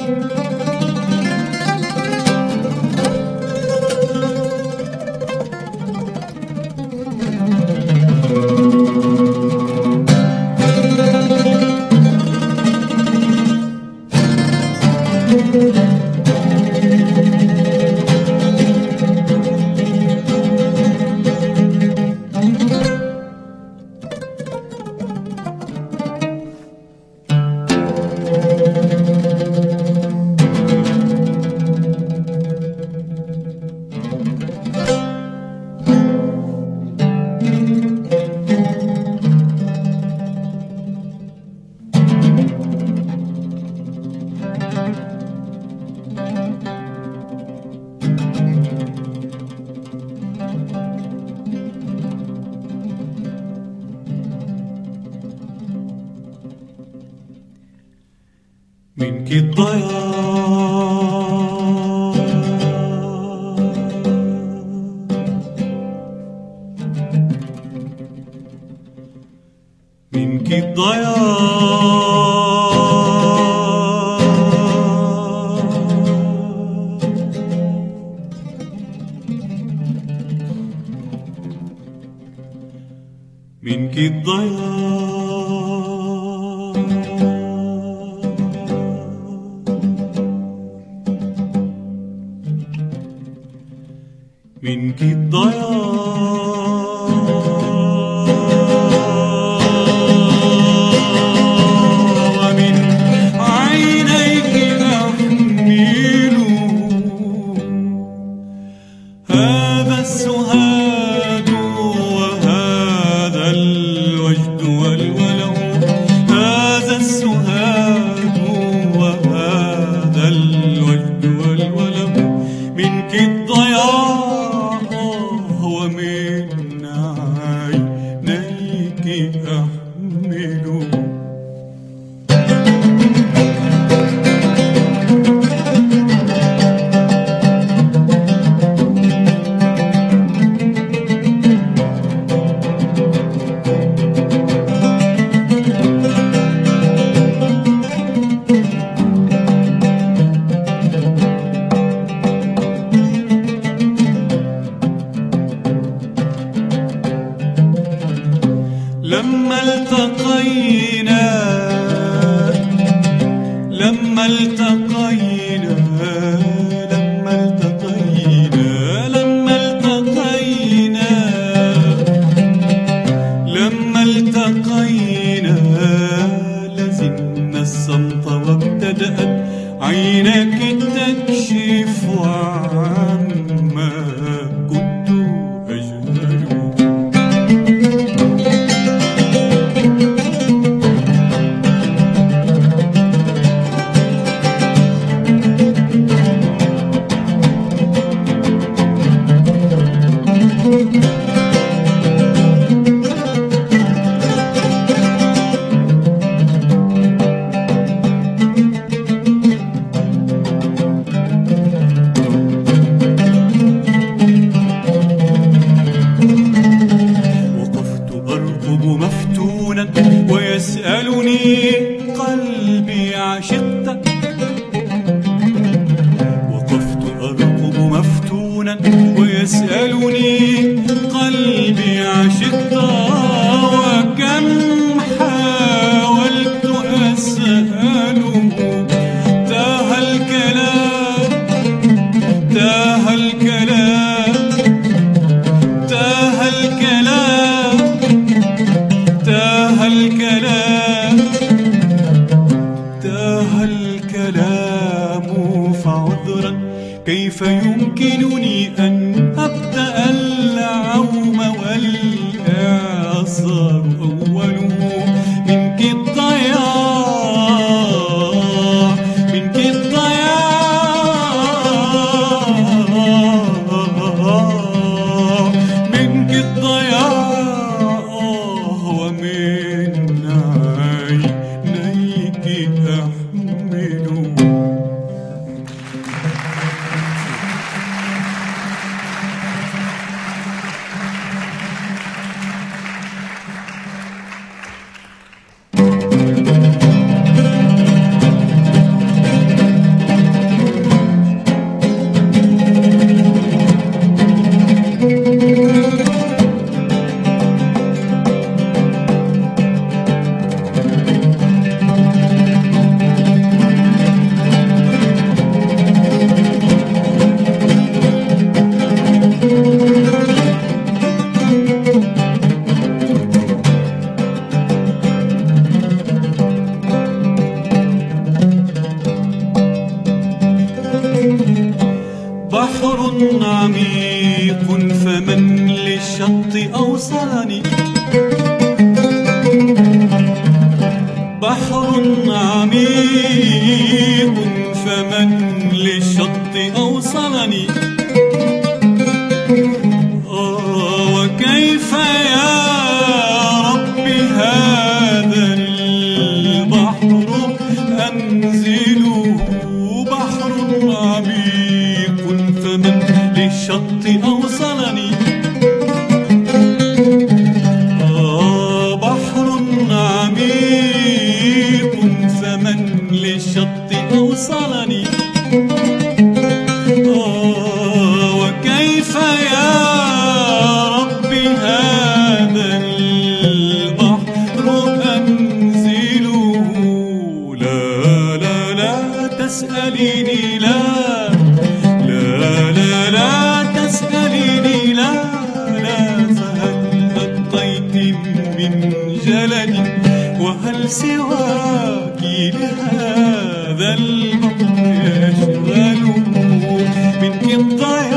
منك الضياع منك الضياع منك الضياع منك الضياع ومن عينيك أحمل هذا السهاد وهذا الوجد والولو هذا السهاد وهذا الوجد والولو منك الضياع ومن عينيك أحمل لما التقينا لما التقينا لما التقينا لما التقينا لما التقينا لزمنا الصمت وابتدأت عينك تكشف عما كنت أجهل مفتونا ويسألني قلبي عشقت وقفت أرقب مفتونا ويسألني قلبي عشقت وكم حاولت أسأله تاه الكلام تاه الكلام تاه الكلام تاه الكلام تاه الكلام فعذرا كيف يمكنني أن أبدأ العوم والإعصار أوله منك الضياع منك الضياع منك الضياع ومن عينيك أحمل عميق فمن للشط أوصلني بحر عميق فمن للشط أوصلني وكيف يا رب هذا البحر أنزله بحر عميق فمن للشط أوصلني بحر عميق فمن للشط أوصلني وكيف يا رب هذا البحر أنزله لا لا لا تسأليني لا لا لا لا تسأليني لا لا فهل أبقيت من جلد وهل سواك لهذا البحر يشغله منك الضياع